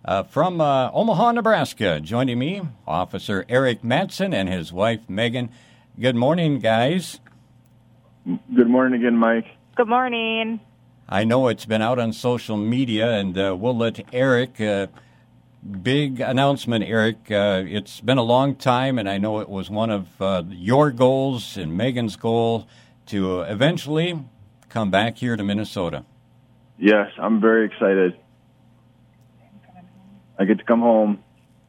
From Omaha, Nebraska, joining me, Officer Eric Matson and his wife, Megan. Good morning, guys. Good morning again, Mike. Good morning. I know it's been out on social media, and we'll let Eric, big announcement, Eric. It's been a long time, and I know it was one of your goals and Megan's goal to eventually come back here to Minnesota. Yes, I'm very excited. I get to come home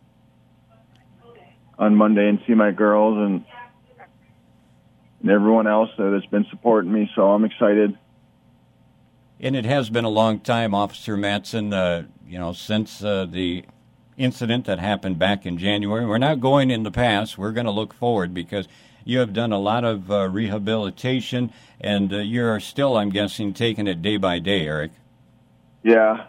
on Monday and see my girls and everyone else that's been supporting me, so I'm excited. And it has been a long time, Officer Matson, since the incident that happened back in January. We're not going in the past. We're going to look forward because you have done a lot of rehabilitation, and you're still, I'm guessing, taking it day by day, Eric. Yeah.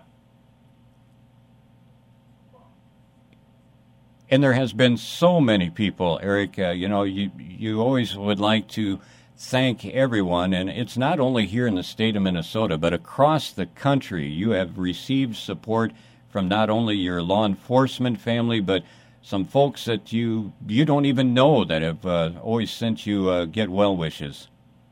And there has been so many people, Eric. You always would like to thank everyone, and it's not only here in the state of Minnesota, but across the country. You have received support from not only your law enforcement family, but some folks that you don't even know that have always sent you get well wishes.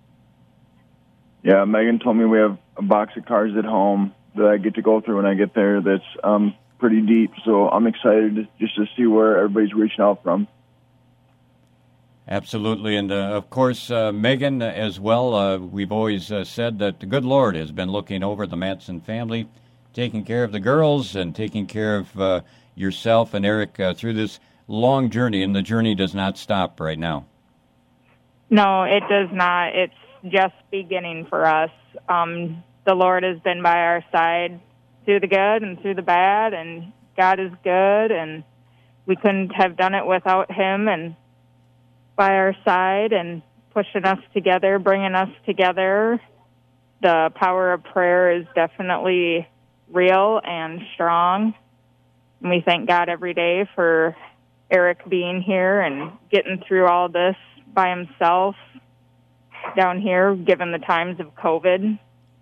Yeah, Megan told me we have a box of cards at home that I get to go through when I get there that's pretty deep, so I'm excited just to see where everybody's reaching out from. Absolutely, and of course, Megan as well. We've always said that the good Lord has been looking over the Matson family, taking care of the girls and taking care of yourself and Eric through this long journey, and the journey does not stop right now. No, it does not. It's just beginning for us. The Lord has been by our side through the good and through the bad, and God is good, and we couldn't have done it without Him and by our side and pushing us together, bringing us together. The power of prayer is definitely real and strong, and we thank God every day for Eric being here and getting through all this by himself down here, given the times of COVID.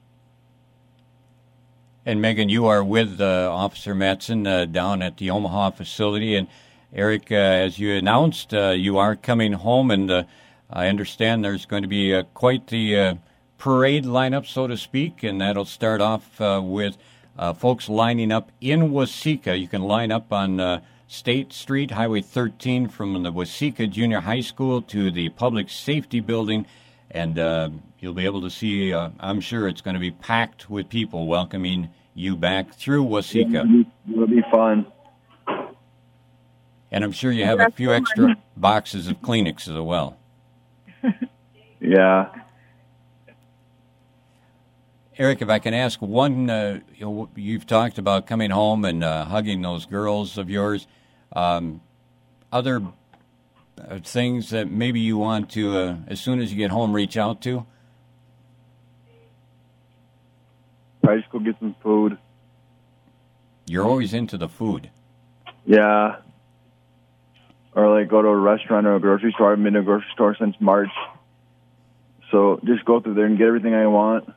And Megan, you are with Officer Matson down at the Omaha facility. And Eric, as you announced, you are coming home, and I understand there's going to be quite the parade lineup, so to speak, and that'll start off with folks lining up in Waseca. You can line up on State Street, Highway 13, from the Waseca Junior High School to the Public Safety Building, and you'll be able to see, I'm sure it's going to be packed with people welcoming you back through Waseca. It'll be fun. And I'm sure you have a few extra boxes of Kleenex as well. Yeah. Eric, if I can ask one, you've talked about coming home and hugging those girls of yours. Other things that maybe you want to, as soon as you get home, reach out to? Probably just go get some food. You're always into the food. Yeah. Or go to a restaurant or a grocery store. I've been to a grocery store since March. So just go through there and get everything I want.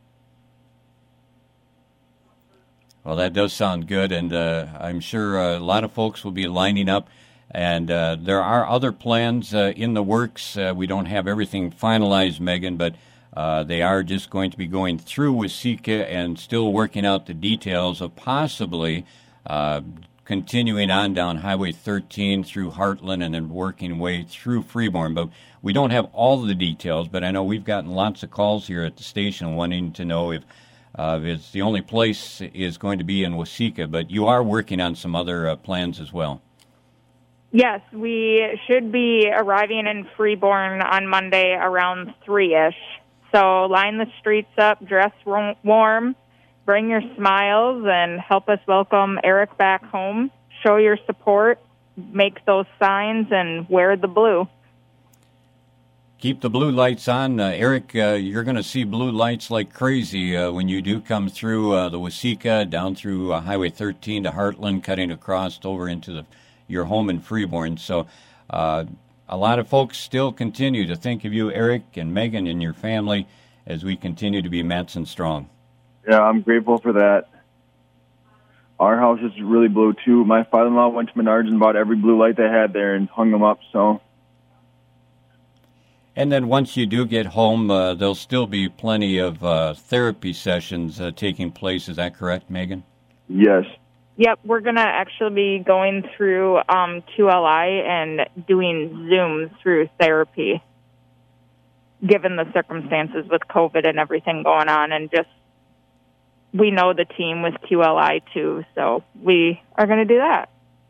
Well, that does sound good, and I'm sure a lot of folks will be lining up. And there are other plans in the works. We don't have everything finalized, Megan, but they are just going to be going through Waseca and still working out the details of possibly continuing on down Highway 13 through Heartland and then working way through Freeborn. But we don't have all the details, but I know we've gotten lots of calls here at the station wanting to know if it's the only place is going to be in Waseca, but you are working on some other plans as well. Yes, we should be arriving in Freeborn on Monday around 3-ish. So line the streets up, dress warm, bring your smiles, and help us welcome Eric back home. Show your support, make those signs, and wear the blue. Keep the blue lights on. Eric, you're going to see blue lights like crazy when you do come through the Waseca, down through Highway 13 to Heartland, cutting across over into your home in Freeborn. So a lot of folks still continue to think of you, Eric and Megan, and your family as we continue to be Matson strong. Yeah, I'm grateful for that. our house is really blue, too. My father-in-law went to Menards and bought every blue light they had there and hung them up, so... And then once you do get home, there'll still be plenty of therapy sessions taking place. Is that correct, Megan? Yes. Yep, we're going to actually be going through QLI and doing Zooms through therapy, given the circumstances with COVID and everything going on. And just, we know the team with QLI too, so we are going to do that.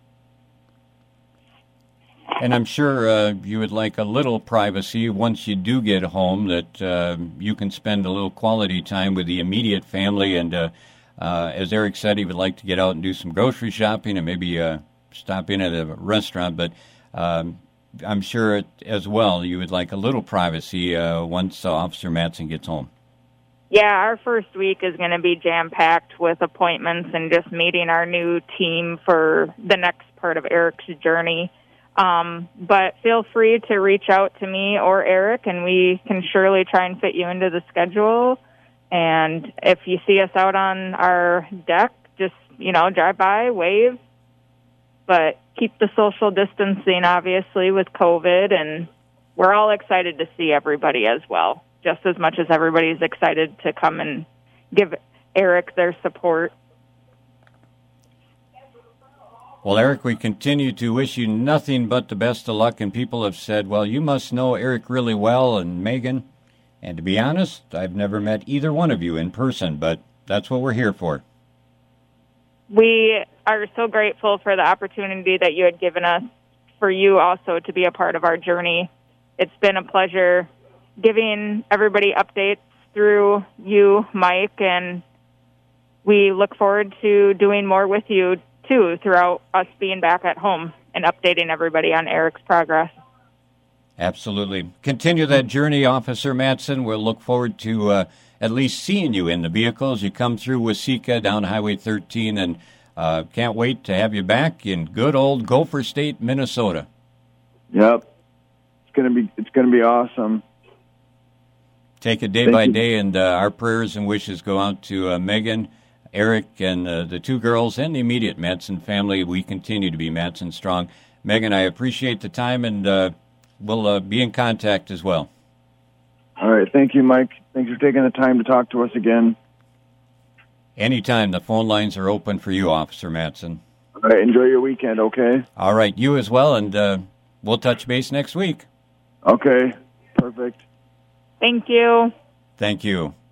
And I'm sure you would like a little privacy once you do get home, that you can spend a little quality time with the immediate family. And as Eric said, he would like to get out and do some grocery shopping and maybe stop in at a restaurant. But I'm sure as well you would like a little privacy once Officer Matson gets home. Yeah, our first week is going to be jam-packed with appointments and just meeting our new team for the next part of Eric's journey. But feel free to reach out to me or Eric, and we can surely try and fit you into the schedule. And if you see us out on our deck, just, drive by, wave. But keep the social distancing, obviously, with COVID. And we're all excited to see everybody as well, just as much as everybody's excited to come and give Eric their support. Well, Eric, we continue to wish you nothing but the best of luck, and people have said, well, you must know Eric really well, and Megan. And to be honest, I've never met either one of you in person, but that's what we're here for. We are so grateful for the opportunity that you had given us, for you also to be a part of our journey. It's been a pleasure giving everybody updates through you, Mike, and we look forward to doing more with you too, throughout us being back at home and updating everybody on Eric's progress. Absolutely. Continue that journey, Officer Matson. We'll look forward to at least seeing you in the vehicle as you come through Waseca down Highway 13, and can't wait to have you back in good old Gopher State, Minnesota. Yep. It's gonna be awesome. Take it day by day, and our prayers and wishes go out to Megan, Eric, and the two girls, and the immediate Matson family. We continue to be Matson strong. Megan, I appreciate the time, and we'll be in contact as well. All right. Thank you, Mike. Thanks for taking the time to talk to us again. Anytime. The phone lines are open for you, Officer Matson. All right. Enjoy your weekend, okay? All right. You as well, and we'll touch base next week. Okay. Perfect. Thank you. Thank you.